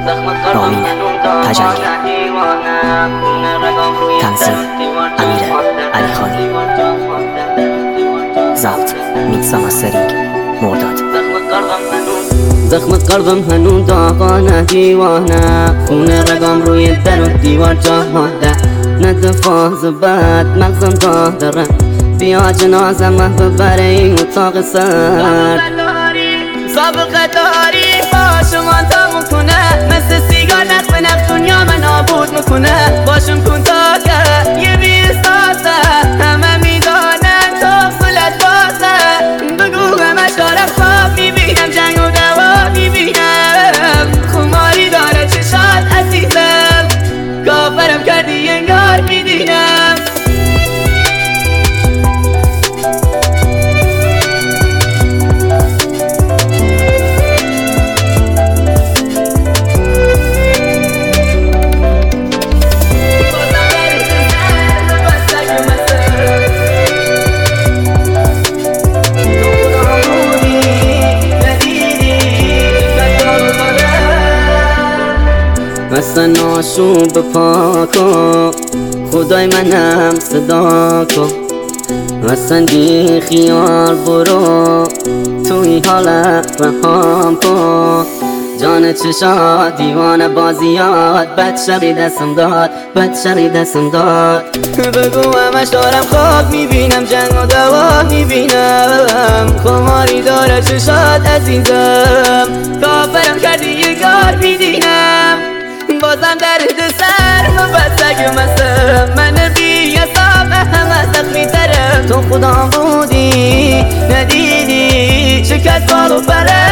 رامین تجلی، تنظیم امیر علیخانی، ضبط میکسا مسترینگ مرداد. زخم قلبم هنوز داغانه، دیوانه خونه رگام روی در و دیوار جا مانده. نه دفاع زبط مغزم راه داره، بیا جنازم ببره این اتاق سرد. سابقه داری باشم تا میکنه، مثل سیگار نخ به نخ دنیا من نابود میکنه. باشم کن تا که یه بیستاسه، همه میدانن تا صلت باسه. بگو همش دارم خواب میبینم، جنگ و دوا میبینم. خماری داره چشات عزیزم، کافرم کردی انگار میدینم. اصلا آشوب پاکو خدای منم صدا کن. اصلا بی خیال برو توی حالت رهام کن. جان چشات دیوانه بازیات، بد شقی دستم داد، بد شقی دستم داد. بگو همش دارم خواب میبینم، جنگ و دوا میبینم. خماری داره چشات عزیزم، کافرم کردی یه کار میدینم. بازم درد سر مبسک مسم، من بی حساب همه زخمی ترم. تو خدا بودی ندیدی شکست بالو بره.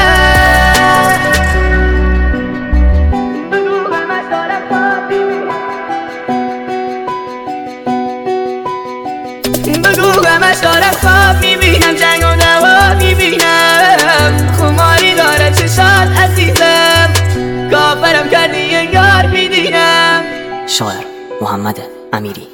بگو همش دارم خواب میبینم، جنگ و دوا میبینم. خماری داره چشات عزیزم، کافرم کردی انگار میدینم. شاعر محمد امیری.